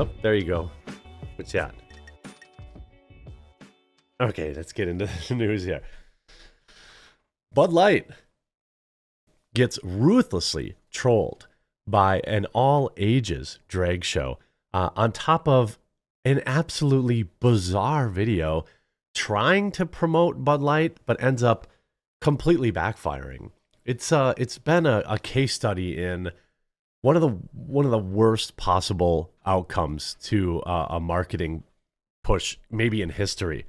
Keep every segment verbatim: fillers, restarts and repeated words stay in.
Oh, there you go. What's that? Okay, let's get into the news here. Bud Light gets ruthlessly trolled by an all-ages drag show uh, on top of an absolutely bizarre video trying to promote Bud Light, but ends up completely backfiring. It's uh, it's been a, a case study in one of the one of the worst possible outcomes to uh, a marketing push, maybe in history.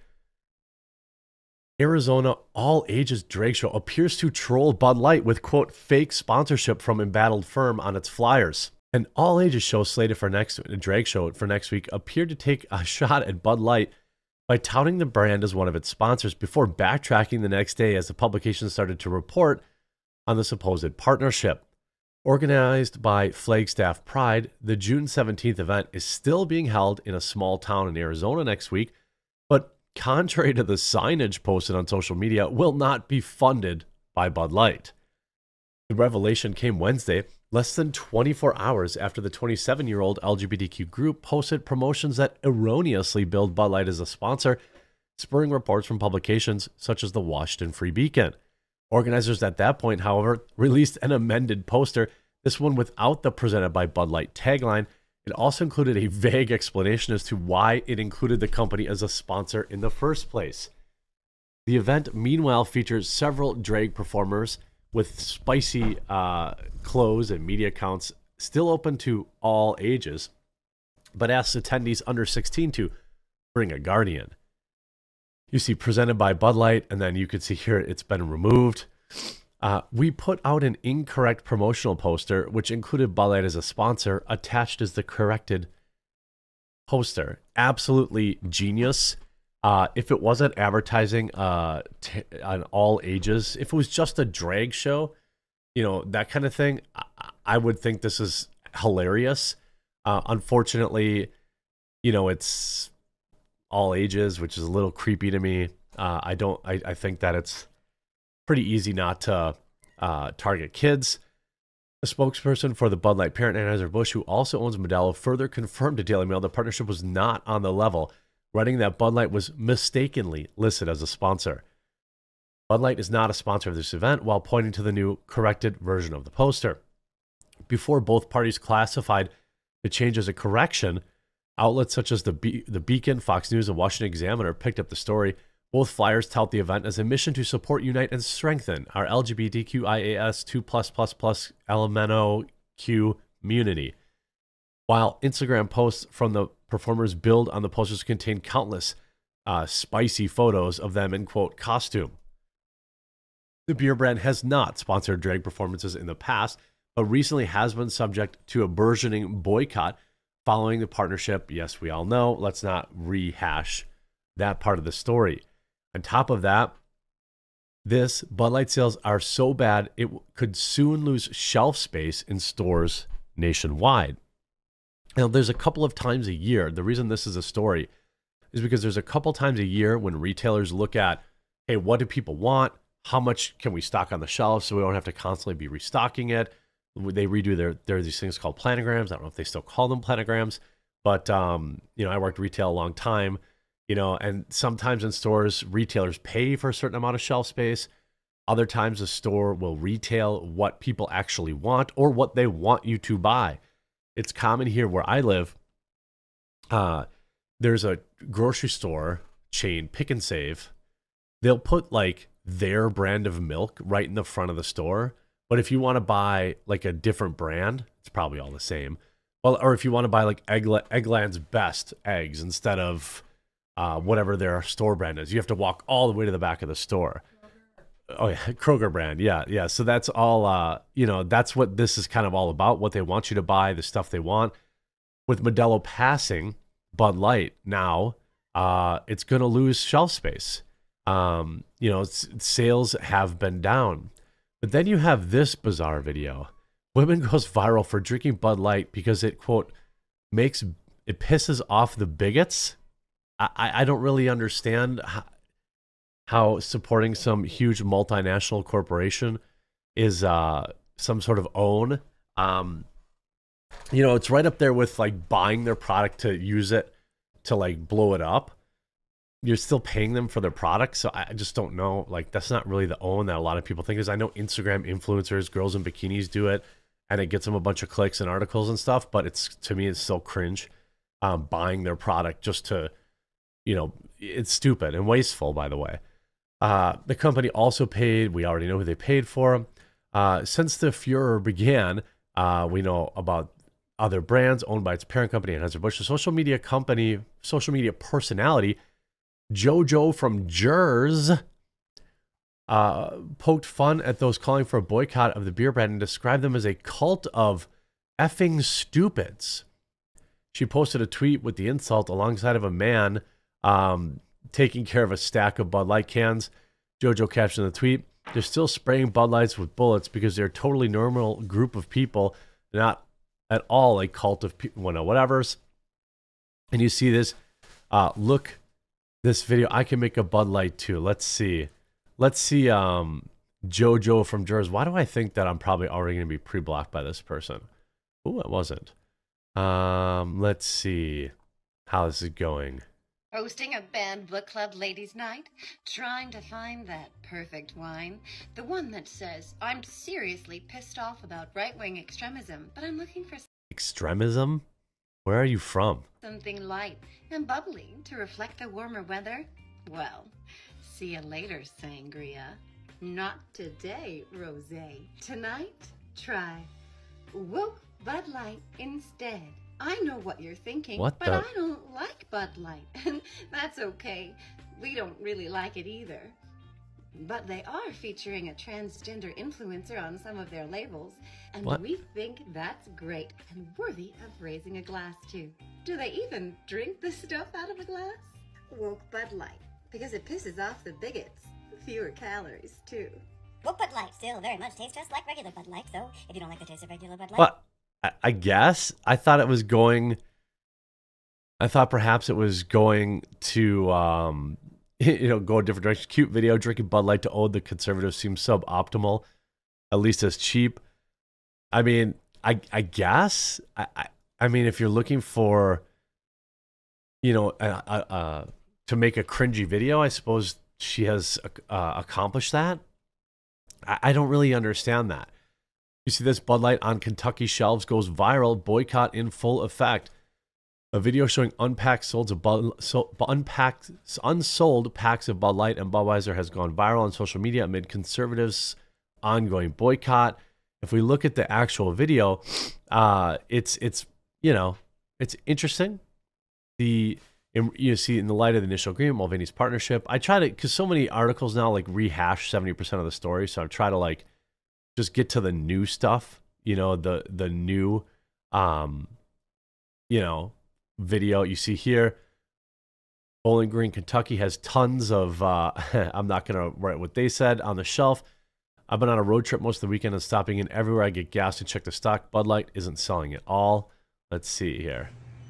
Arizona all-ages drag show appears to troll Bud Light with, quote, fake sponsorship from embattled firm on its flyers. An all-ages show slated for next a drag show for next week appeared to take a shot at Bud Light by touting the brand as one of its sponsors before backtracking the next day as the publication started to report on the supposed partnership. Organized by Flagstaff Pride, the June seventeenth event is still being held in a small town in Arizona next week, but contrary to the signage posted on social media, will not be funded by Bud Light. The revelation came Wednesday, less than twenty-four hours after the twenty-seven-year-old L G B T Q group posted promotions that erroneously billed Bud Light as a sponsor, spurring reports from publications such as the Washington Free Beacon. Organizers at that point, however, released an amended poster, this one without the presented by Bud Light tagline. It also included a vague explanation as to why it included the company as a sponsor in the first place. The event, meanwhile, features several drag performers with spicy uh, clothes and media accounts still open to all ages, but asks attendees under sixteen to bring a guardian. You see presented by Bud Light, and then you can see here it's been removed. Uh, we put out an incorrect promotional poster, which included Bud Light as a sponsor, attached as the corrected poster. Absolutely genius. Uh, if it wasn't advertising uh, t- on all ages, if it was just a drag show, you know, that kind of thing, I, I would think this is hilarious. Uh, unfortunately, you know, it's all ages, which is a little creepy to me. Uh, I don't, I, I think that it's pretty easy not to uh, target kids. A spokesperson for the Bud Light parent, Anheuser-Busch, who also owns Modelo, further confirmed to Daily Mail the partnership was not on the level, writing that Bud Light was mistakenly listed as a sponsor. Bud Light is not a sponsor of this event, while pointing to the new corrected version of the poster. Before both parties classified the change as a correction, outlets such as the, Be- the Beacon, Fox News, and Washington Examiner picked up the story. Both flyers tout the event as a mission to support, unite, and strengthen our L G B T Q I A S two plus plus plus L M N O Q community. While Instagram posts from the performers build on the posters contain countless uh, spicy photos of them in, quote, costume. The beer brand has not sponsored drag performances in the past, but recently has been subject to a burgeoning boycott following the partnership. Yes, we all know. Let's not rehash that part of the story. On top of that, this Bud Light sales are so bad it could soon lose shelf space in stores nationwide. Now, there's a couple of times a year. The reason this is a story is because there's a couple times a year when retailers look at, hey, what do people want? How much can we stock on the shelves so we don't have to constantly be restocking it? They redo their, there are these things called planograms. I don't know if they still call them planograms, but, um, you know, I worked retail a long time. You know, and sometimes in stores, retailers pay for a certain amount of shelf space. Other times a store will retail what people actually want or what they want you to buy. It's common here where I live. Uh, there's a grocery store chain, Pick and Save. They'll put like their brand of milk right in the front of the store. But if you want to buy like a different brand, it's probably all the same. Well, or if you want to buy like Eggla- Eggland's Best eggs instead of Uh, whatever their store brand is, you have to walk all the way to the back of the store. Oh yeah, Kroger brand, yeah, yeah. So that's all. Uh, you know, that's what this is kind of all about. What they want you to buy, the stuff they want. With Modelo passing Bud Light now, uh, it's going to lose shelf space. Um, you know, sales have been down, but then you have this bizarre video. Woman goes viral for drinking Bud Light because it, quote, makes it pisses off the bigots. I, I don't really understand how, how supporting some huge multinational corporation is uh, some sort of own. Um, you know, it's right up there with like buying their product to use it to like blow it up. You're still paying them for their product. So I just don't know. Like, that's not really the own that a lot of people think is. I know Instagram influencers, girls in bikinis do it, and it gets them a bunch of clicks and articles and stuff. But it's, to me, it's still cringe, um, buying their product just to, you know, it's stupid and wasteful, by the way. Uh, the company also paid, we already know who they paid for. Uh, since the furor began, uh, we know about other brands owned by its parent company, Anheuser-Busch, the social media company, social media personality, JoJo from Jerz, uh, poked fun at those calling for a boycott of the beer brand and described them as a cult of effing stupids. She posted a tweet with the insult alongside of a man um, taking care of a stack of Bud Light cans. JoJo captioned the tweet, "They're still spraying Bud Lights with bullets because they're a totally normal group of people, not at all a cult of people, well, no, whatevers." And you see this, uh, look, this video, I can make a Bud Light too. Let's see. Let's see um, JoJo from Jerz. Why do I think that I'm probably already going to be pre-blocked by this person? Oh, it wasn't. Um, let's see how this is going. Hosting a band book club ladies' night, trying to find that perfect wine, the one that says, "I'm seriously pissed off about right-wing extremism, but I'm looking for extremism? Where are you from? something light and bubbly to reflect the warmer weather." Well, see you later, sangria. Not today, rosé. Tonight, try woke Bud Light instead. I know what you're thinking, What but the- I don't like Bud Light, and that's okay. We don't really like it either. But they are featuring a transgender influencer on some of their labels, and What? we think that's great and worthy of raising a glass to. Do they even drink the stuff out of a glass? Woke Bud Light, because it pisses off the bigots. Fewer calories, too. Woke Bud Light still very much tastes just like regular Bud Light, so if you don't like the taste of regular Bud Light... What? I, I guess. I thought it was going... I thought perhaps it was going to, um, you know, go a different direction. Cute video, drinking Bud Light to ode the conservatives seems suboptimal, at least as cheap. I mean, I I guess. I, I, I mean, if you're looking for, you know, uh, uh, to make a cringy video, I suppose she has uh, accomplished that. I, I don't really understand that. You see this Bud Light on Kentucky shelves goes viral, boycott in full effect. A video showing unpacked sold of Bud, so, unpacked, unsold packs of Bud Light and Budweiser has gone viral on social media amid conservatives' ongoing boycott. If we look at the actual video, uh, it's it's you know it's interesting. The you see in the light of the initial agreement, Mulvaney's partnership. I try to because so many articles now like rehash seventy percent of the story, so I try to like just get to the new stuff. You know the the new, um, you know. video you see here. Bowling Green, Kentucky has tons of uh I'm not gonna write what they said on the shelf. I've been on a road trip most of the weekend and stopping in everywhere I get gas to check the stock. Bud Light isn't selling at all. Let's see here.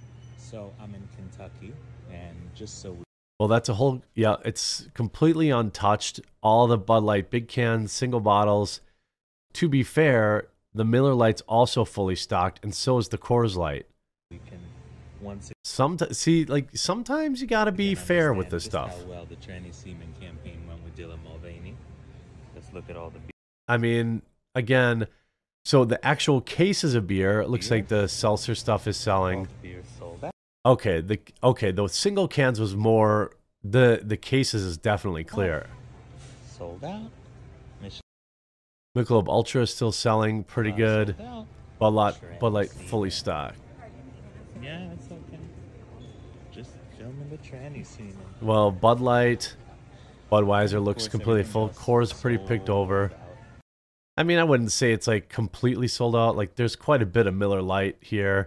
So I'm in Kentucky, and just so we Well, that's a whole yeah, it's completely untouched. All the Bud Light big cans, single bottles. To be fair, the Miller Lite's also fully stocked, and so is the Coors Light. we can once Sometimes, see, like sometimes you got to be again fair with understand this just stuff. How well the tranny semen campaign went with Dylan Mulvaney. Let's look at all the I mean, again, so the actual cases of beer, it looks like the seltzer stuff is selling. beers sold out. Okay, the okay, the single cans was more. The the cases is definitely clear. Sold out. Mission Michelob Ultra is still selling pretty uh, good. sold out. Bud Light, Tranny Bud Light semen. fully stocked. Yeah, it's okay. Just filming the tranny semen. Well, Bud Light, Budweiser Of looks course, completely everything full. else Coors pretty picked sold over. out. I mean, I wouldn't say it's like completely sold out. Like there's quite a bit of Miller Lite here.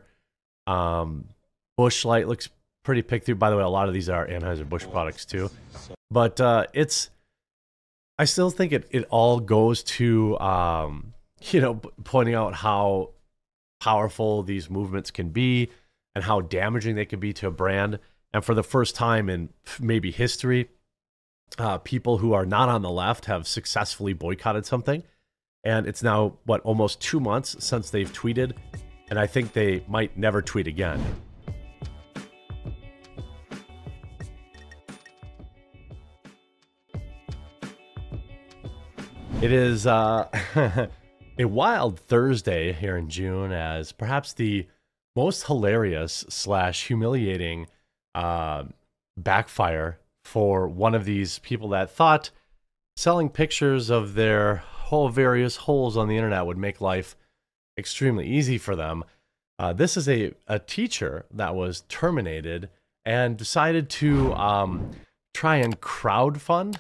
Um, Busch Light looks pretty picked through. By the way, a lot of these are Anheuser-Busch products too. So But uh, it's, I still think it, it all goes to, um, you know, p- pointing out how powerful these movements can be and how damaging they can be to a brand. And for the first time in maybe history, uh, people who are not on the left have successfully boycotted something. And it's now, what, almost two months since they've tweeted And I think they might never tweet again. It is uh, a wild Thursday here in June, as perhaps the most hilarious slash humiliating uh, backfire for one of these people that thought selling pictures of their whole various holes on the internet would make life extremely easy for them. Uh, this is a, a teacher that was terminated and decided to um, try and crowdfund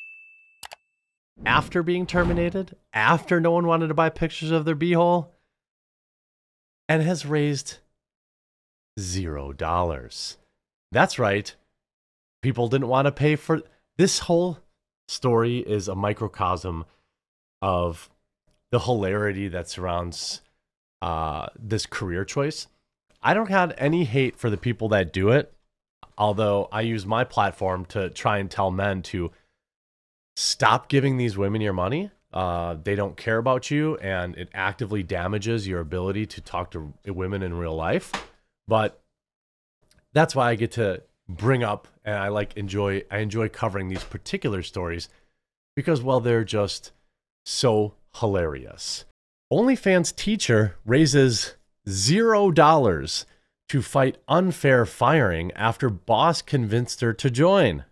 after being terminated, after no one wanted to buy pictures of their beehole, and has raised zero dollars. That's right. People didn't want to pay for this. Whole story is a microcosm of the hilarity that surrounds uh, this career choice. I don't have any hate for the people that do it, although I use my platform to try and tell men to stop giving these women your money. Uh, they don't care about you, and it actively damages your ability to talk to women in real life. But that's why I get to bring up, and I like enjoy I enjoy covering these particular stories because, well, they're just so hilarious. OnlyFans teacher raises zero dollars to fight unfair firing after boss convinced her to join.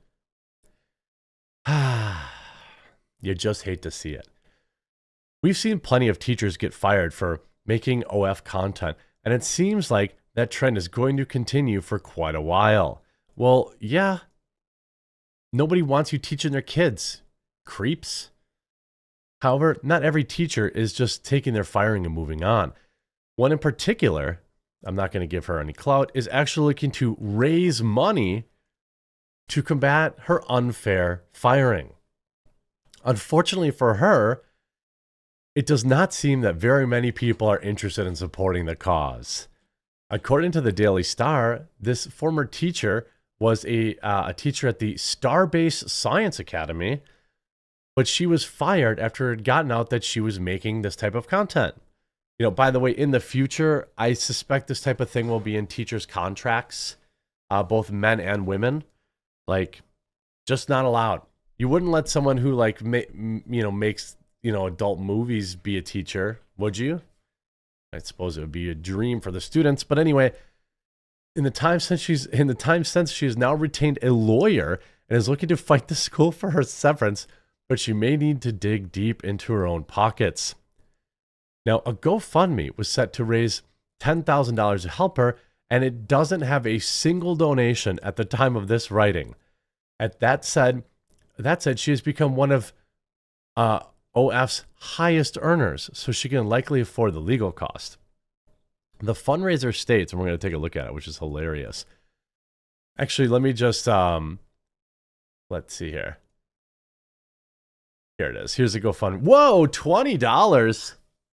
You just hate to see it. We've seen plenty of teachers get fired for making O F content, and it seems like that trend is going to continue for quite a while. Well, yeah. Nobody wants you teaching their kids. Creeps. However, not every teacher is just taking their firing and moving on. One in particular, I'm not going to give her any clout, is actually looking to raise money to combat her unfair firing. Unfortunately for her, it does not seem that very many people are interested in supporting the cause. According to the Daily Star, this former teacher was a, uh, a teacher at the Starbase Science Academy, but she was fired after it had gotten out that she was making this type of content. You know, by the way, in the future, I suspect this type of thing will be in teachers' contracts, uh, both men and women. Like, just not allowed. You wouldn't let someone who, like, ma- you know, makes, you know, adult movies be a teacher, would you? I suppose it would be a dream for the students. But anyway, in the time since she's in the time since she has now retained a lawyer and is looking to fight the school for her severance, but she may need to dig deep into her own pockets. Now, a GoFundMe was set to raise ten thousand dollars to help her, and it doesn't have a single donation at the time of this writing. At that said, that said, she has become one of uh, O F's highest earners, so she can likely afford the legal cost. The fundraiser states, and we're going to take a look at it, which is hilarious. Actually, let me just, um, let's see here. Here it is. Here's the GoFundMe. Whoa, twenty dollars.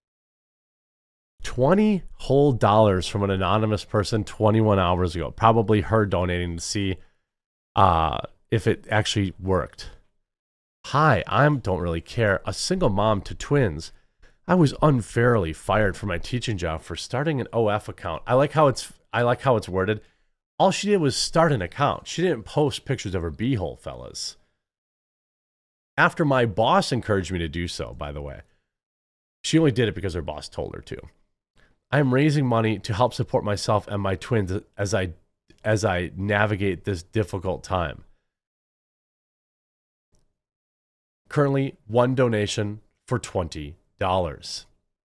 twenty whole dollars from an anonymous person twenty-one hours ago. Probably her donating to see uh, if it actually worked. Hi, I don't really care. A single mom to twins. I was unfairly fired from my teaching job for starting an O F account. I like how it's I like how it's worded. All she did was start an account. She didn't post pictures of her beehole, fellas. After my boss encouraged me to do so, by the way. She only did it because her boss told her to. I'm raising money to help support myself and my twins as I as I navigate this difficult time. Currently, one donation for twenty dollars.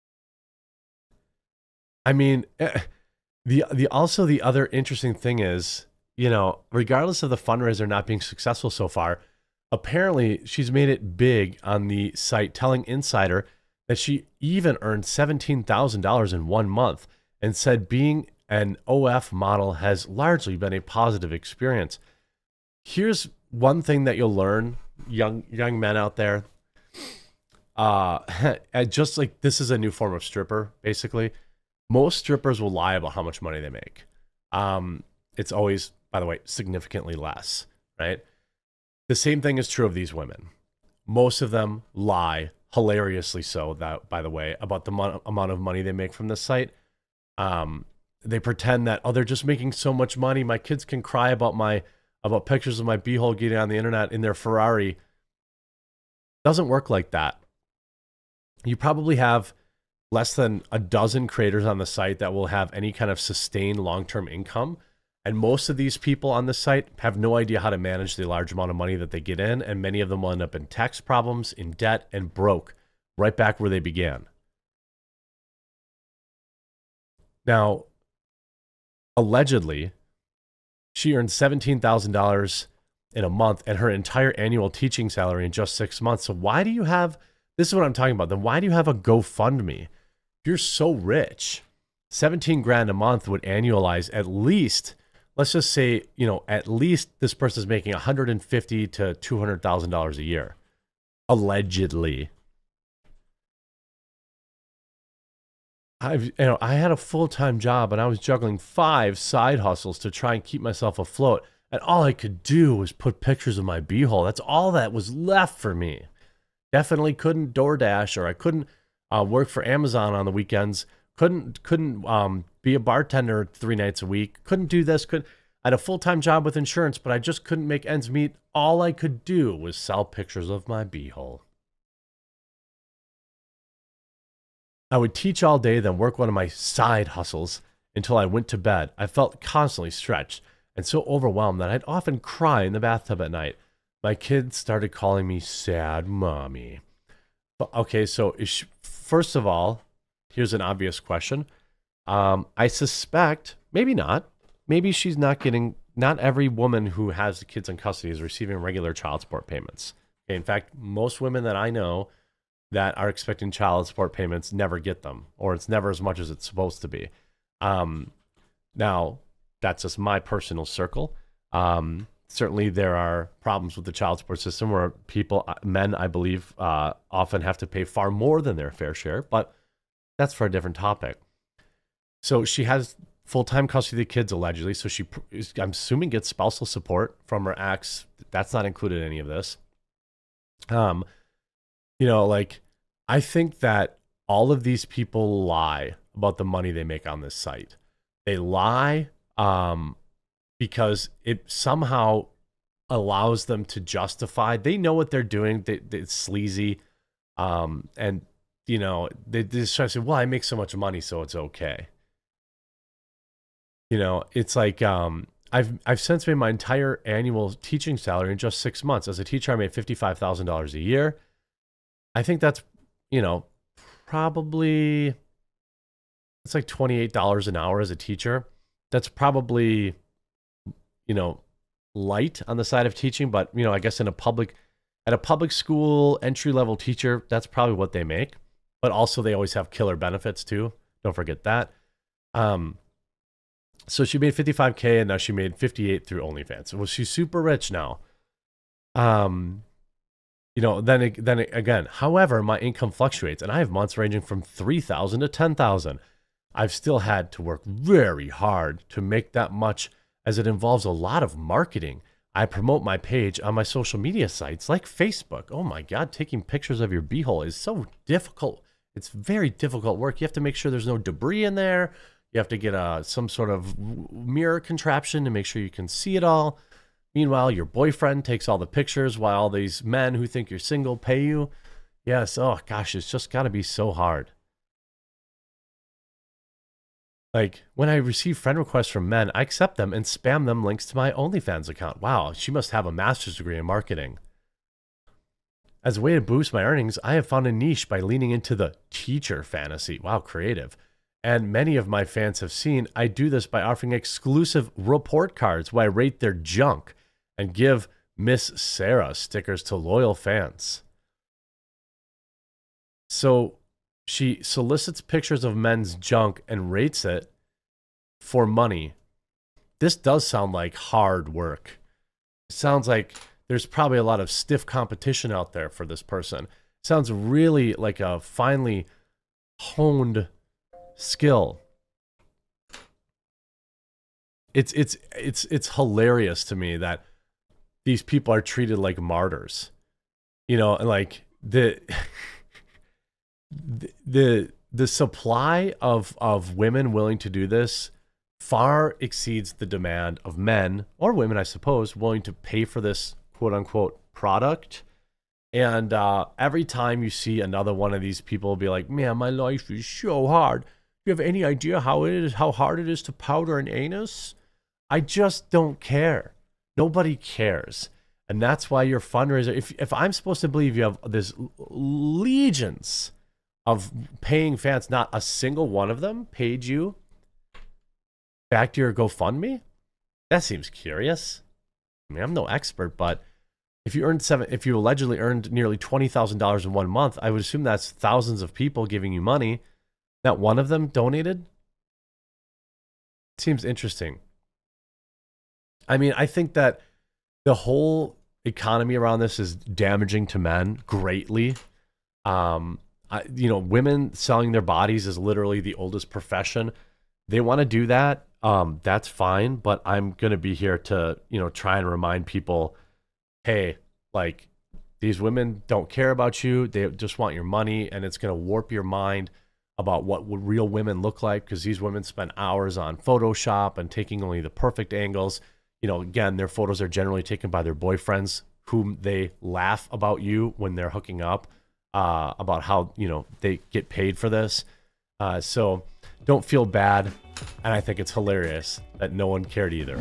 I mean, the the also the other interesting thing is, you know, regardless of the fundraiser not being successful so far, apparently she's made it big on the site, telling Insider that she even earned seventeen thousand dollars in one month and said being an O F model has largely been a positive experience. Here's one thing that you'll learn, young young men out there. Uh, just like this is a new form of stripper, basically. Most strippers will lie about how much money they make. Um, it's always, by the way, significantly less, right? The same thing is true of these women. Most of them lie, hilariously so, that, by the way, about the mo- amount of money they make from this site. Um, they pretend that, oh, they're just making so much money. My kids can cry about my about pictures of my beehole getting on the internet in their Ferrari. Doesn't work like that. You probably have less than a dozen creators on the site that will have any kind of sustained long-term income. And most of these people on the site have no idea how to manage the large amount of money that they get in. And many of them will end up in tax problems, in debt, and broke right back where they began. Now, allegedly, she earned seventeen thousand dollars in a month and her entire annual teaching salary in just six months. So why do you have, this is what I'm talking about, then why do you have a GoFundMe? If you're so rich, seventeen grand a month would annualize at least, let's just say, you know, at least this person's making one hundred fifty thousand to two hundred thousand dollars a year, allegedly. I've, you know, I had a full-time job and I was juggling five side hustles to try and keep myself afloat. And all I could do was put pictures of my beehole. That's all that was left for me. Definitely couldn't DoorDash, or I couldn't uh, work for Amazon on the weekends. Couldn't couldn't um, be a bartender three nights a week. Couldn't do this. Could I had a full-time job with insurance, but I just couldn't make ends meet. All I could do was sell pictures of my beehole. I would teach all day, then work one of my side hustles until I went to bed. I felt constantly stretched and so overwhelmed that I'd often cry in the bathtub at night. My kids started calling me sad mommy. But, okay, so is she, first of all, here's an obvious question. Um, I suspect, maybe not, maybe she's not getting, not every woman who has the kids in custody is receiving regular child support payments. Okay, in fact, most women that I know that are expecting child support payments never get them, or it's never as much as it's supposed to be. Um, now, that's just my personal circle. Um, certainly, there are problems with the child support system where people, men, I believe, uh, often have to pay far more than their fair share, but that's for a different topic. So she has full-time custody of the kids, allegedly, so she, I'm assuming, gets spousal support from her ex. That's not included in any of this. Um, You know, like, I think that all of these people lie about the money they make on this site. They lie um, because it somehow allows them to justify. They know what they're doing. They, they, it's sleazy. Um, and, you know, they, they just try to say, well, I make so much money, so it's okay. You know, it's like, um, I've, I've since made my entire annual teaching salary in just six months. As a teacher, I made fifty-five thousand dollars a year. I think that's, you know, probably, it's like twenty-eight dollars an hour as a teacher. That's probably, you know, light on the side of teaching, but, you know, I guess in a public, at a public school entry-level teacher, that's probably what they make. But also they always have killer benefits too. Don't forget that. Um, so she made fifty-five K and now she made fifty-eight through OnlyFans. Well, she's super rich now. Um, You know, then then again, however, my income fluctuates, and I have months ranging from three thousand to ten thousand. I've still had to work very hard to make that much, as it involves a lot of marketing. I promote my page on my social media sites like Facebook. Oh my God, taking pictures of your beehole is so difficult. It's very difficult work. You have to make sure there's no debris in there. You have to get a some sort of mirror contraption to make sure you can see it all. Meanwhile, your boyfriend takes all the pictures while all these men who think you're single pay you. Yes, oh gosh, it's just got to be so hard. Like, when I receive friend requests from men, I accept them and spam them links to my OnlyFans account. Wow, she must have a master's degree in marketing. As a way to boost my earnings, I have found a niche by leaning into the teacher fantasy. Wow, creative. And many of my fans have seen I do this by offering exclusive report cards where I rate their junk and give Miss Sarah stickers to loyal fans. So she solicits pictures of men's junk and rates it for money. This does sound like hard work. It sounds like there's probably a lot of stiff competition out there for this person. It sounds really like a finely honed skill. It's it's it's it's hilarious to me that these people are treated like martyrs. You know, like the the, the the supply of of women willing to do this far exceeds the demand of men or women, I suppose, willing to pay for this quote unquote product. And uh, every time you see another one of these people be like, man, my life is so hard. Do you have any idea how it is, how hard it is to powder an anus? I just don't care. Nobody cares. And that's why your fundraiser, if, if I'm supposed to believe you have this legions of paying fans, not a single one of them paid you back to your GoFundMe? That seems curious. I mean, I'm no expert, but if you earned seven, if you allegedly earned nearly twenty thousand dollars in one month, I would assume that's thousands of people giving you money. Not one of them donated? Seems interesting. I mean, I think that the whole economy around this is damaging to men greatly. Um, I, you know, women selling their bodies is literally the oldest profession. They want to do that. Um, that's fine, but I'm going to be here to, you know, try and remind people, hey, like, these women don't care about you. They just want your money, and it's going to warp your mind about what would real women look like, because these women spend hours on Photoshop and taking only the perfect angles. You know, again, their photos are generally taken by their boyfriends, whom they laugh about you when they're hooking up, uh, about how, you know, they get paid for this. Uh, so don't feel bad. And I think it's hilarious that no one cared either.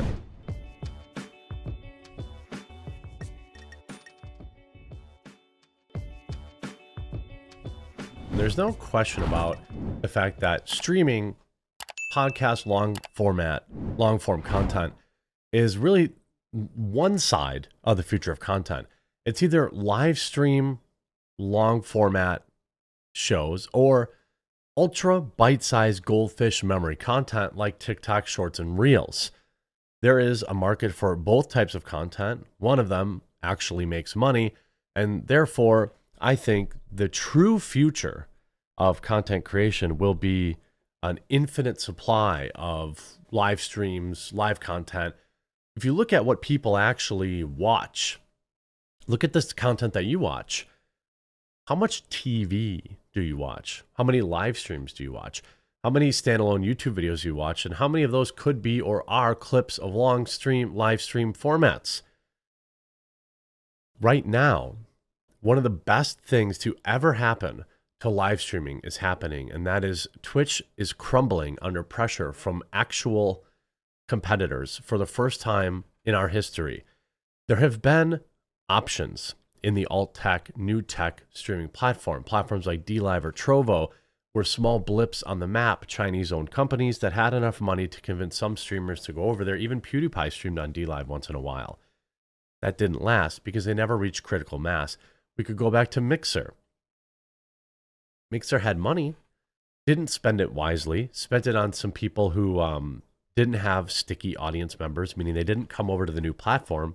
There's no question about the fact that streaming podcast long format, long form content is really one side of the future of content. It's either live stream, long format shows, or ultra bite-sized goldfish memory content like TikTok shorts and reels. There is a market for both types of content. One of them actually makes money, and therefore I think the true future of content creation will be an infinite supply of live streams, live content. If you look at what people actually watch, look at this content that you watch. How much T V do you watch? How many live streams do you watch? How many standalone YouTube videos do you watch? And how many of those could be or are clips of long stream, live stream formats? Right now, one of the best things to ever happen to live streaming is happening, and that is Twitch is crumbling under pressure from actual competitors for the first time in our history. There have been options in the alt tech, new tech streaming platform. Platforms like DLive or Trovo were small blips on the map, Chinese-owned companies that had enough money to convince some streamers to go over there. Even PewDiePie streamed on DLive once in a while. That didn't last because they never reached critical mass. We could go back to Mixer. Mixer had money, didn't spend it wisely, spent it on some people who um, didn't have sticky audience members, meaning they didn't come over to the new platform,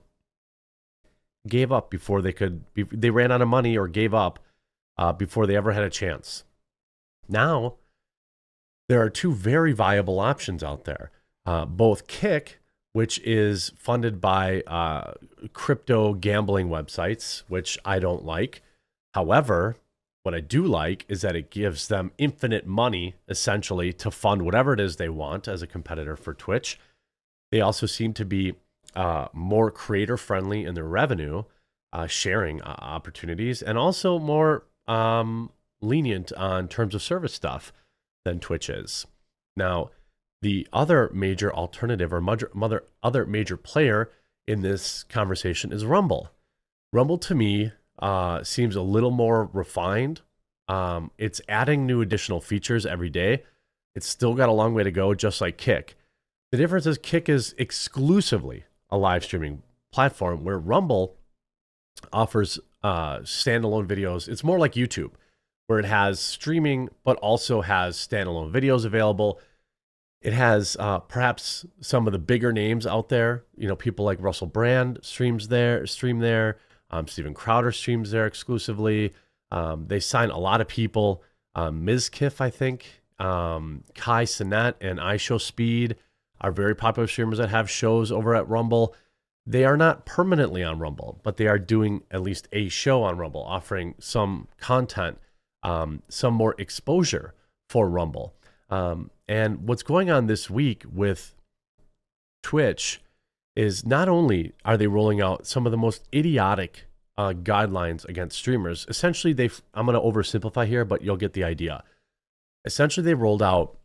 gave up before they could, be, they ran out of money or gave up uh, before they ever had a chance. Now, there are two very viable options out there. Uh, both Kick, which is funded by uh, crypto gambling websites, which I don't like. However, what I do like is that it gives them infinite money, essentially, to fund whatever it is they want as a competitor for Twitch. They also seem to be uh, more creator-friendly in their revenue, uh, sharing uh, opportunities, and also more um, lenient on terms of service stuff than Twitch is. Now, the other major alternative or mother, mother, other major player in this conversation is Rumble. Rumble, to me, uh, seems a little more refined. Um, it's adding new additional features every day. It's still got a long way to go, just like Kick. The difference is Kick is exclusively a live streaming platform, where Rumble offers uh, standalone videos. It's more like YouTube, where it has streaming, but also has standalone videos available. It has uh, perhaps some of the bigger names out there. You know, people like Russell Brand streams there, stream there. Um, Steven Crowder streams there exclusively. Um, they sign a lot of people. Um, Mizkif, I think, um, Kai Cenat and iShowSpeed are very popular streamers that have shows over at Rumble. They are not permanently on Rumble, but they are doing at least a show on Rumble, offering some content, um, some more exposure for Rumble. Um, and what's going on this week with Twitch is not only are they rolling out some of the most idiotic uh, guidelines against streamers. Essentially, they've, I'm going to oversimplify here, but you'll get the idea. Essentially, they rolled out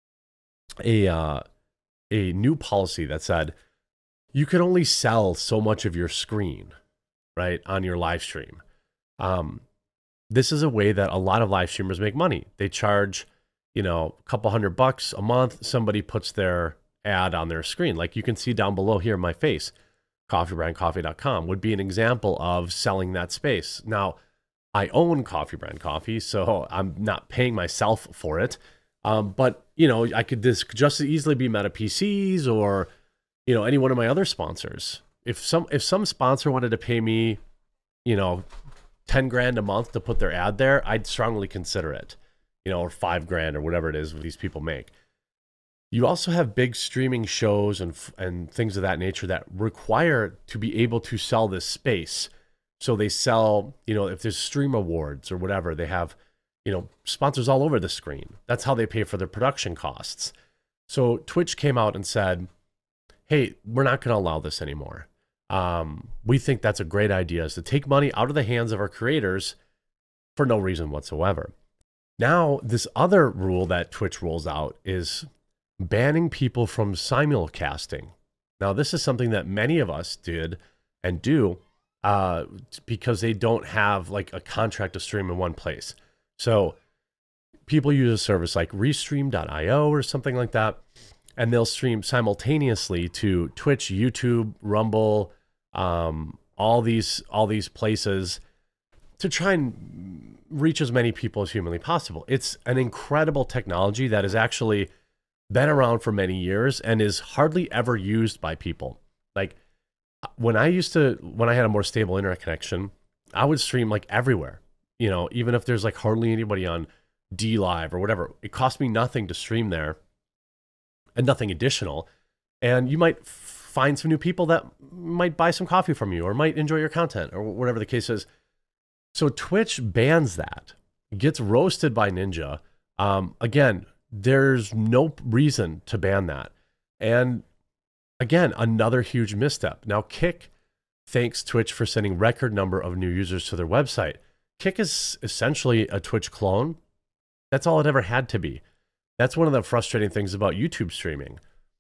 a uh, a new policy that said you could only sell so much of your screen, right, on your live stream. Um, this is a way that a lot of live streamers make money. They charge, you know, a couple hundred bucks a month. Somebody puts their ad on their screen. Like you can see down below here in my face, coffee brand coffee dot com would be an example of selling that space. Now, I own Coffee Brand Coffee, so I'm not paying myself for it. Um, but, you know, I could this could just as easily be Meta P Cs or, you know, any one of my other sponsors. If some if some sponsor wanted to pay me, you know, ten grand a month to put their ad there, I'd strongly consider it, you know, or five grand or whatever it is these people make. You also have big streaming shows and and things of that nature that require to be able to sell this space. So they sell, you know, if there's stream awards or whatever, they have, you know, sponsors all over the screen. That's how they pay for their production costs. So Twitch came out and said, hey, we're not going to allow this anymore. Um, we think that's a great idea, is to take money out of the hands of our creators for no reason whatsoever. Now, this other rule that Twitch rolls out is banning people from simulcasting. Now, this is something that many of us did and do uh, because they don't have like a contract to stream in one place. So people use a service like restream dot i o or something like that, and they'll stream simultaneously to Twitch, YouTube, Rumble, um, all these all these places to try and reach as many people as humanly possible. It's an incredible technology that has actually been around for many years and is hardly ever used by people. Like when I used to, when I had a more stable internet connection, I would stream like everywhere. You know, even if there's like hardly anybody on D Live or whatever, it cost me nothing to stream there and nothing additional. And you might find some new people that might buy some coffee from you or might enjoy your content or whatever the case is. So Twitch bans that, gets roasted by Ninja. Um, again, there's no reason to ban that. And again, another huge misstep. Now, Kick thanks Twitch for sending record number of new users to their website. Kick is essentially a Twitch clone. That's all it ever had to be. That's one of the frustrating things about YouTube streaming.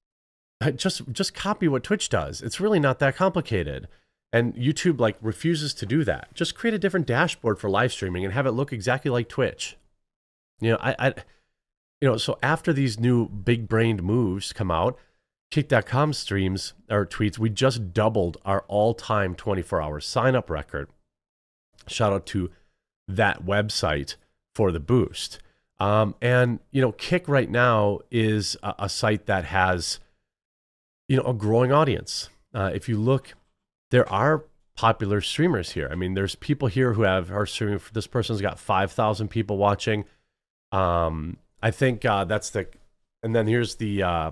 Just, just copy what Twitch does. It's really not that complicated. And YouTube like refuses to do that. Just create a different dashboard for live streaming and have it look exactly like Twitch. You know, I, I you know, so after these new big-brained moves come out, Kick dot com streams or tweets, we just doubled our all-time twenty-four hour sign-up record. Shout out to that website for the boost. Um, and, you know, Kick right now is a, a site that has, you know, a growing audience. Uh, if you look, there are popular streamers here. I mean, there's people here who have are streaming. This person's got five thousand people watching. Um, I think uh, that's the, and then here's the uh,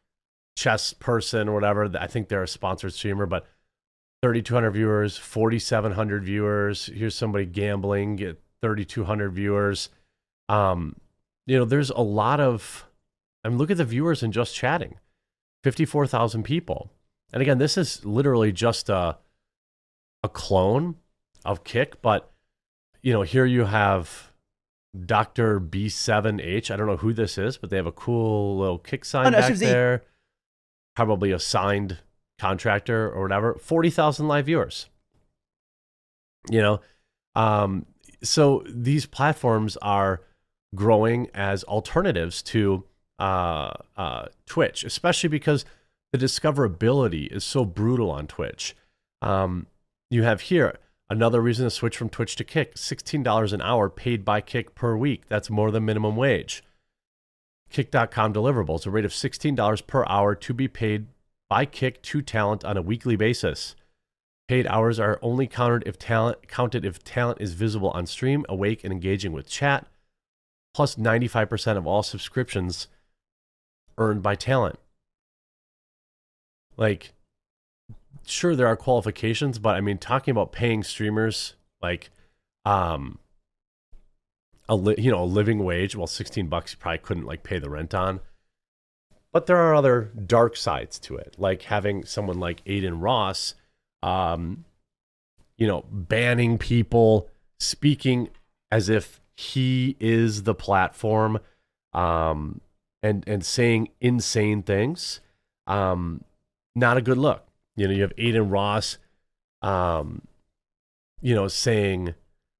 chess person or whatever. I think they're a sponsored streamer, but thirty-two hundred viewers, forty-seven hundred viewers. Here's somebody gambling, get thirty-two hundred viewers. Um, you know, there's a lot of, I mean, look at the viewers in just chatting, fifty-four thousand people. And again, this is literally just a, a clone of Kick, but you know, here you have Doctor B seven H. I don't know who this is, but they have a cool little Kick sign back there. Probably a signed contractor or whatever. forty thousand live viewers. You know, um, so these platforms are growing as alternatives to uh, uh, Twitch, especially because the discoverability is so brutal on Twitch. Um, you have here another reason to switch from Twitch to Kick, sixteen dollars an hour paid by Kick per week. That's more than minimum wage. Kick dot com deliverables, a rate of sixteen dollars per hour to be paid by Kick to talent on a weekly basis. Paid hours are only counted if talent counted if talent is visible on stream, awake, and engaging with chat. Plus ninety-five percent of all subscriptions earned by talent. Like, sure, there are qualifications, but I mean, talking about paying streamers, like, um, a li- you know a living wage. Well, sixteen bucks you probably couldn't like pay the rent on. But there are other dark sides to it, like having someone like Adin Ross, um, you know, banning people, speaking as if he is the platform, um, and and saying insane things. Um, not a good look. You know, you have Adin Ross, um, you know, saying,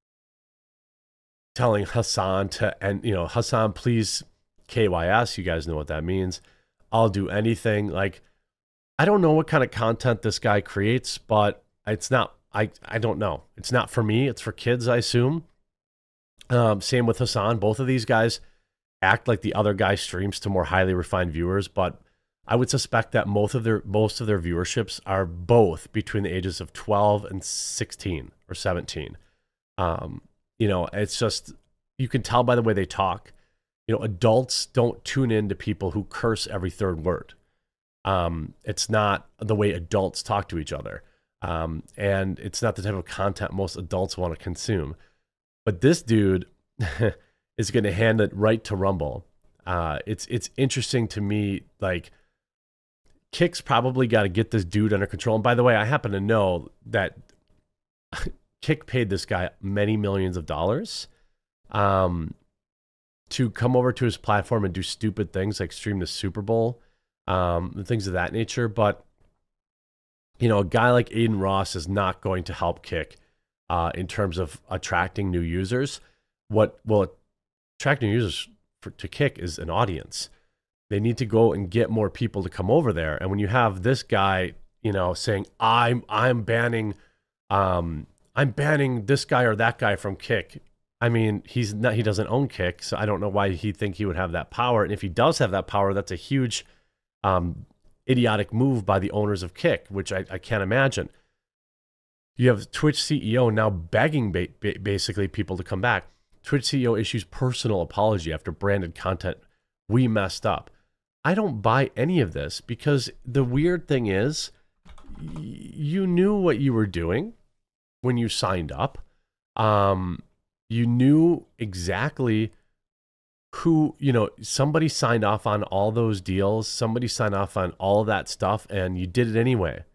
telling Hasan to, and you know, Hasan, please K Y S. You guys know what that means. I'll do anything. Like, I don't know what kind of content this guy creates, but it's not, I, I don't know. It's not for me. It's for kids, I assume. Um, same with Hasan. Both of these guys act like the other guy streams to more highly refined viewers, but I would suspect that most of their, most of their viewerships are both between the ages of twelve and sixteen or seventeen. Um, you know, it's just, you can tell by the way they talk. You know, adults don't tune in to people who curse every third word. Um, it's not the way adults talk to each other. Um, and it's not the type of content most adults want to consume. But this dude is going to hand it right to Rumble. Uh, it's it's interesting to me, like, Kick's probably got to get this dude under control. And by the way, I happen to know that Kick paid this guy many millions of dollars. Um... to come over to his platform and do stupid things like stream the Super Bowl, um, and things of that nature. But, you know, a guy like Adin Ross is not going to help Kick uh, in terms of attracting new users. What will attract new users for, to Kick is an audience. They need to go and get more people to come over there. And when you have this guy, you know, saying, I'm, I'm banning, um, I'm banning this guy or that guy from Kick. I mean, he's not, he doesn't own Kick, so I don't know why he think he would have that power. And if he does have that power, that's a huge, um, idiotic move by the owners of Kick, which I, I can't imagine. You have Twitch C E O now begging ba ba basically people to come back. Twitch C E O issues personal apology after branded content. We messed up. I don't buy any of this because the weird thing is, you knew what you were doing when you signed up. Um... You knew exactly who, you know, somebody signed off on all those deals. Somebody signed off on all of that stuff, and you did it anyway.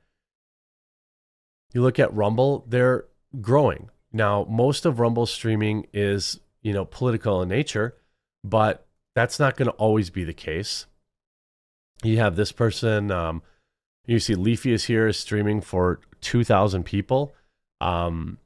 You look at Rumble, they're growing. Now, most of Rumble's streaming is, you know, political in nature, but that's not going to always be the case. You have this person, um, you see Leafy is here, is streaming for two thousand people. Um,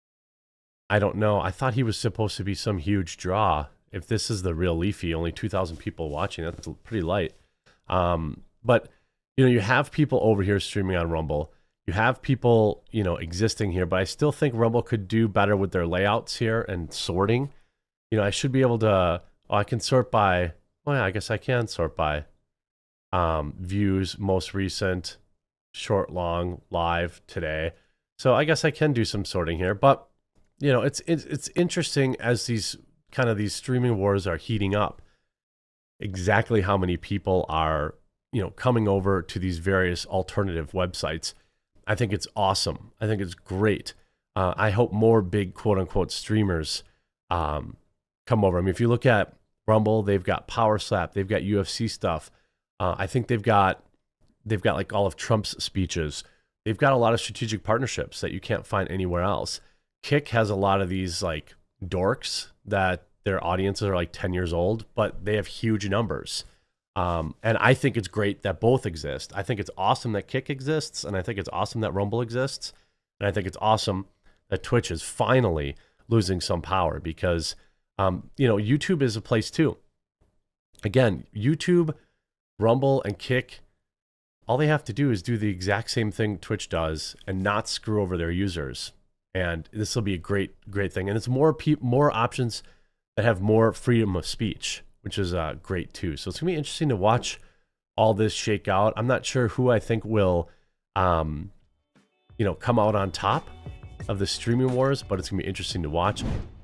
I don't know. I thought he was supposed to be some huge draw. If this is the real Leafy, only two thousand people watching. That's pretty light. Um, but, you know, you have people over here streaming on Rumble. You have people, you know, existing here. But I still think Rumble could do better with their layouts here and sorting. You know, I should be able to... Oh, I can sort by... Oh, yeah, I guess I can sort by um, views, most recent, short, long, live, today. So I guess I can do some sorting here. But... You know, it's, it's it's interesting as these kind of these streaming wars are heating up. Exactly how many people are, you know, coming over to these various alternative websites. I think it's awesome. I think it's great. Uh, I hope more big quote unquote streamers um, come over. I mean, if you look at Rumble, they've got Power Slap, they've got U F C stuff. Uh, I think they've got they've got like all of Trump's speeches. They've got a lot of strategic partnerships that you can't find anywhere else. Kick has a lot of these like dorks that their audiences are like ten years old, but they have huge numbers. Um, and I think it's great that both exist. I think it's awesome that Kick exists, and I think it's awesome that Rumble exists. And I think it's awesome that Twitch is finally losing some power because, um, you know, YouTube is a place too. Again, YouTube, Rumble, and Kick, all they have to do is do the exact same thing Twitch does and not screw over their users. And this will be a great, great thing. And it's more pe more options that have more freedom of speech, which is uh, great too. So it's going to be interesting to watch all this shake out. I'm not sure who I think will, um, you know, come out on top of the streaming wars, but it's going to be interesting to watch.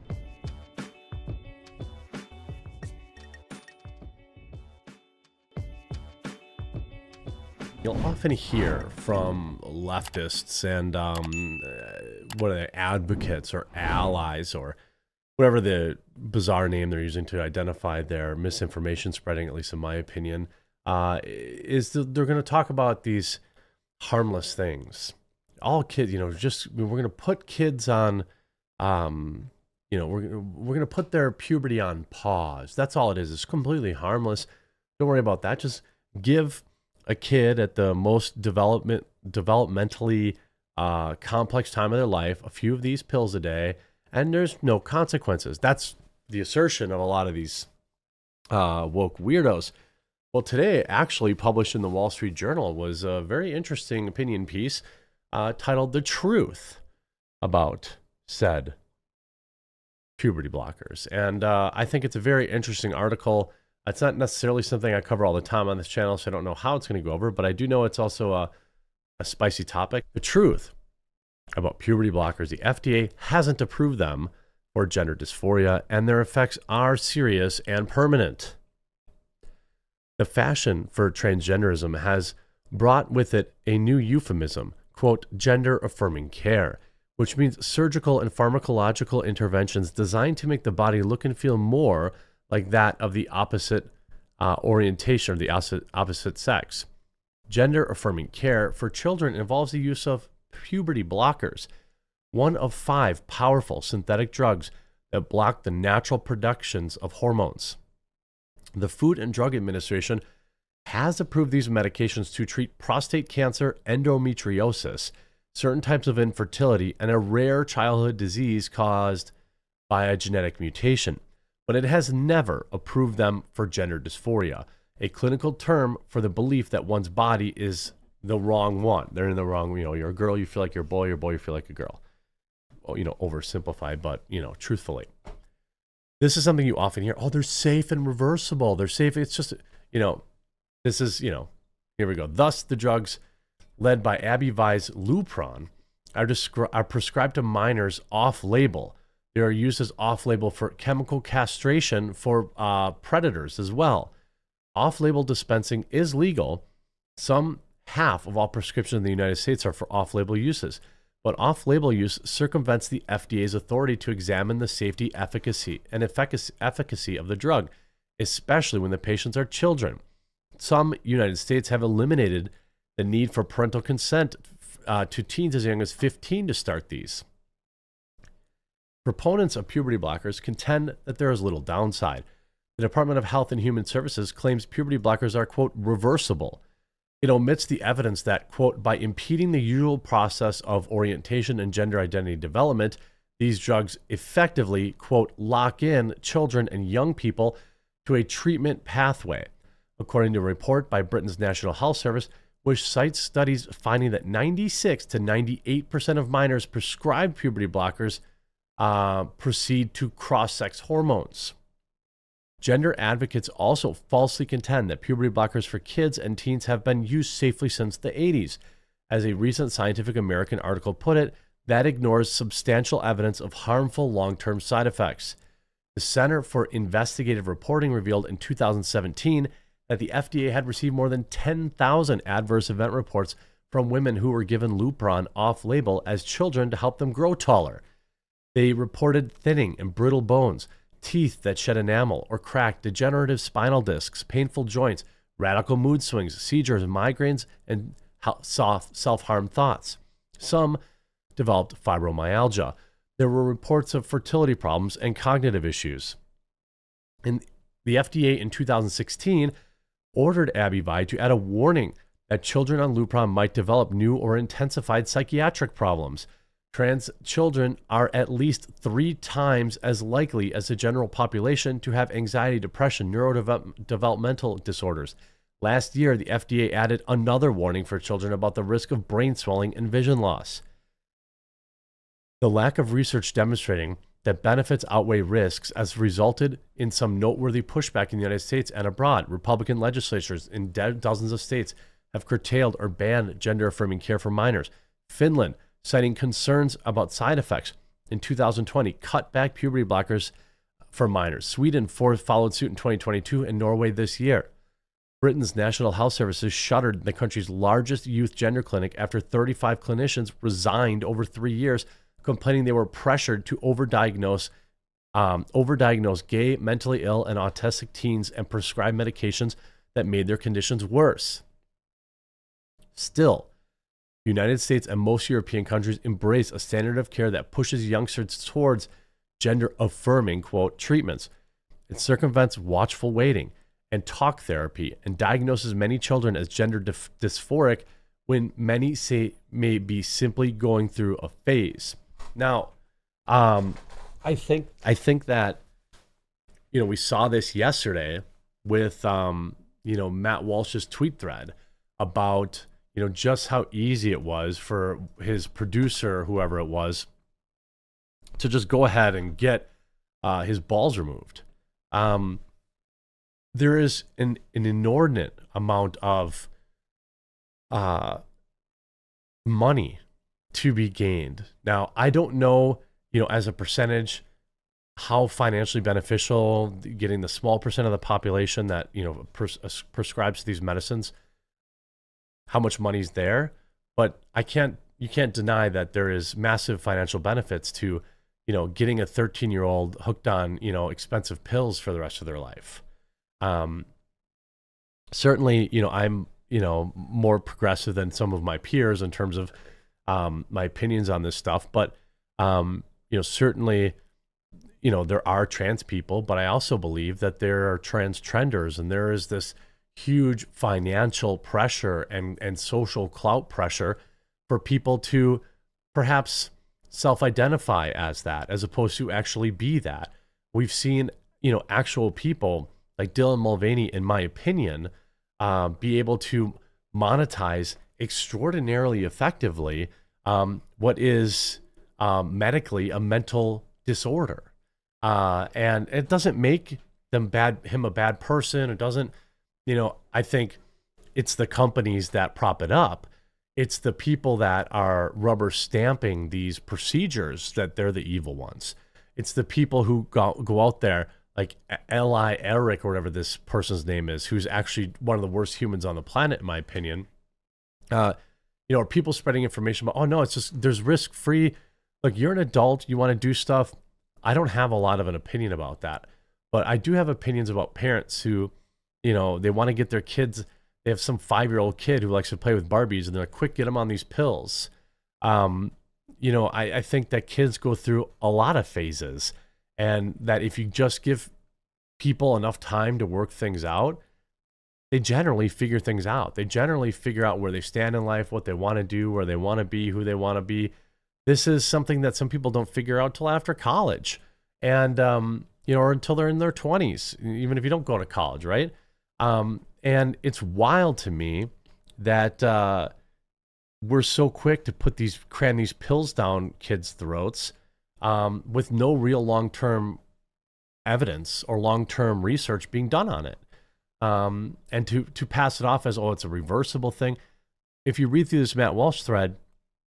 You'll often hear from leftists and um, uh, what are they, advocates or allies or whatever the bizarre name they're using to identify their misinformation spreading, at least in my opinion, uh, is the, they're going to talk about these harmless things. All kids, you know, just we're going to put kids on, um, you know, we're we're going to put their puberty on pause. That's all it is. It's completely harmless. Don't worry about that. Just give a kid at the most development developmentally uh, complex time of their life a few of these pills a day, and there's no consequences. That's the assertion of a lot of these uh, woke weirdos. Well, today, actually published in the Wall Street Journal, was a very interesting opinion piece uh, titled "The Truth" about said puberty blockers. And uh, I think it's a very interesting article. It's not necessarily something I cover all the time on this channel, so I don't know how it's going to go over, but I do know it's also a, a spicy topic. The truth about puberty blockers: the F D A hasn't approved them for gender dysphoria, and their effects are serious and permanent. The fashion for transgenderism has brought with it a new euphemism, quote, gender-affirming care, which means surgical and pharmacological interventions designed to make the body look and feel more like that of the opposite uh, orientation, or the opposite, opposite sex. Gender-affirming care for children involves the use of puberty blockers, one of five powerful synthetic drugs that block the natural productions of hormones. The Food and Drug Administration has approved these medications to treat prostate cancer, endometriosis, certain types of infertility, and a rare childhood disease caused by a genetic mutation. But it has never approved them for gender dysphoria, a clinical term for the belief that one's body is the wrong one. They're in the wrong, you know, you're a girl, you feel like you're a boy, you're a boy, you feel like a girl. Well, you know, oversimplified, but, you know, truthfully. This is something you often hear. Oh, they're safe and reversible. They're safe. It's just, you know, this is, you know, here we go. Thus, the drugs led by Abivax Lupron are, descri- are prescribed to minors off-label. They are used as off-label for chemical castration for uh, predators as well. Off-label dispensing is legal. Some half of all prescriptions in the United States are for off-label uses, but off-label use circumvents the F D A's authority to examine the safety, efficacy, and efficacy, efficacy of the drug, especially when the patients are children. Some United States have eliminated the need for parental consent uh, to teens as young as fifteen to start these. Proponents of puberty blockers contend that there is little downside. The Department of Health and Human Services claims puberty blockers are, quote, reversible. It omits the evidence that, quote, by impeding the usual process of orientation and gender identity development, these drugs effectively, quote, lock in children and young people to a treatment pathway, according to a report by Britain's National Health Service, which cites studies finding that ninety-six to ninety-eight percent of minors prescribed puberty blockers uh, proceed to cross-sex hormones. Gender advocates also falsely contend that puberty blockers for kids and teens have been used safely since the eighties. As a recent Scientific American article put it, that ignores substantial evidence of harmful long-term side effects. The Center for Investigative Reporting revealed in two thousand seventeen that the F D A had received more than ten thousand adverse event reports from women who were given Lupron off-label as children to help them grow taller. They reported thinning and brittle bones, teeth that shed enamel or cracked, degenerative spinal discs, painful joints, radical mood swings, seizures, migraines, and soft self-harm thoughts. Some developed fibromyalgia. There were reports of fertility problems and cognitive issues. And the F D A in two thousand sixteen ordered Abivax to add a warning that children on Lupron might develop new or intensified psychiatric problems. Trans children are at least three times as likely as the general population to have anxiety, depression, neurodevelopmental disorders. Last year, the F D A added another warning for children about the risk of brain swelling and vision loss. The lack of research demonstrating that benefits outweigh risks has resulted in some noteworthy pushback in the United States and abroad. Republican legislatures in dozens of states have curtailed or banned gender-affirming care for minors. Finland, citing concerns about side effects, in two thousand twenty, cut back puberty blockers for minors. Sweden followed suit in twenty twenty-two, and Norway this year. Britain's National Health Services shuttered the country's largest youth gender clinic after thirty-five clinicians resigned over three years, complaining they were pressured to overdiagnose um, overdiagnosed gay, mentally ill, and autistic teens and prescribed medications that made their conditions worse. Still, the United States and most European countries embrace a standard of care that pushes youngsters towards gender-affirming, quote, treatments. It circumvents watchful waiting and talk therapy and diagnoses many children as gender dys- dysphoric when many say may be simply going through a phase. Now, um, I think I think that, you know, we saw this yesterday with, um, you know, Matt Walsh's tweet thread about, you know, just how easy it was for his producer, whoever it was, to just go ahead and get uh, his balls removed. Um, there is an, an inordinate amount of uh, money to be gained. Now, I don't know, you know, as a percentage, how financially beneficial getting the small percent of the population that, you know, pres- prescribes these medicines, how much money's there. But I can't, you can't deny that there is massive financial benefits to, you know, getting a thirteen year old hooked on, you know, expensive pills for the rest of their life. Um, certainly, you know, I'm, you know, more progressive than some of my peers in terms of um, my opinions on this stuff. But, um, you know, certainly, you know, there are trans people, but I also believe that there are trans trenders, and there is this huge financial pressure and, and social clout pressure for people to perhaps self-identify as that, as opposed to actually be that. We've seen, you know, actual people like Dylan Mulvaney, in my opinion, uh, be able to monetize extraordinarily effectively um, what is um, medically a mental disorder. Uh, and it doesn't make them bad, him a bad person. It doesn't, you know, I think it's the companies that prop it up. It's the people that are rubber stamping these procedures that they're the evil ones. It's the people who go, go out there, like Eli Eric or whatever this person's name is, who's actually one of the worst humans on the planet, in my opinion. Uh, you know, are people spreading information about, oh no, it's just, there's risk free. Like, you're an adult, you want to do stuff. I don't have a lot of an opinion about that, but I do have opinions about parents who, you know, they want to get their kids. They have some five-year-old kid who likes to play with Barbies, and they're like, quick, get them on these pills. Um, you know, I, I think that kids go through a lot of phases, and that if you just give people enough time to work things out, they generally figure things out. They generally figure out where they stand in life, what they want to do, where they want to be, who they want to be. This is something that some people don't figure out till after college, and um, you know, or until they're in their twenties, even if you don't go to college, right? Um, and it's wild to me that uh, we're so quick to put these cram these pills down kids' throats um, with no real long-term evidence or long-term research being done on it, um, and to to pass it off as, oh, it's a reversible thing. If you read through this Matt Walsh thread,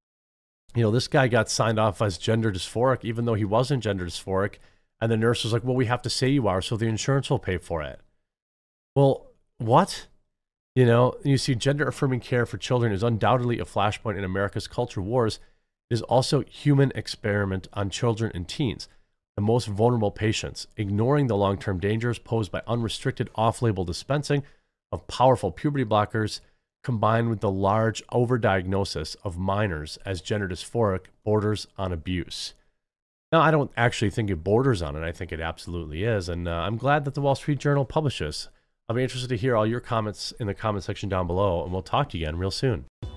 you know, this guy got signed off as gender dysphoric, even though he wasn't gender dysphoric, and the nurse was like, well, we have to say you are, so the insurance will pay for it. Well, what? You know, you see, gender-affirming care for children is undoubtedly a flashpoint in America's culture wars. It is also a human experiment on children and teens, the most vulnerable patients, ignoring the long-term dangers posed by unrestricted off-label dispensing of powerful puberty blockers, combined with the large overdiagnosis of minors as gender dysphoric borders on abuse. Now, I don't actually think it borders on it. I think it absolutely is. And uh, I'm glad that the Wall Street Journal published this. I'll be interested to hear all your comments in the comment section down below, and we'll talk to you again real soon.